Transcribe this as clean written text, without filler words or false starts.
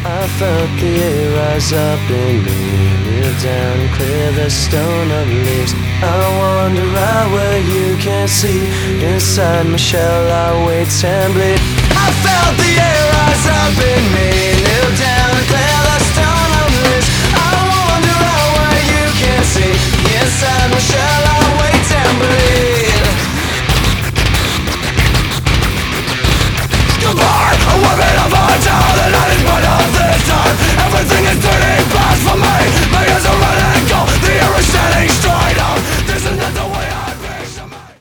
I felt the air rise up in me. Kneel down and clear the stone of leaves. I wander out where you can't see. Inside my shell I wait and bleed. I felt the air rise up in me. Kneel down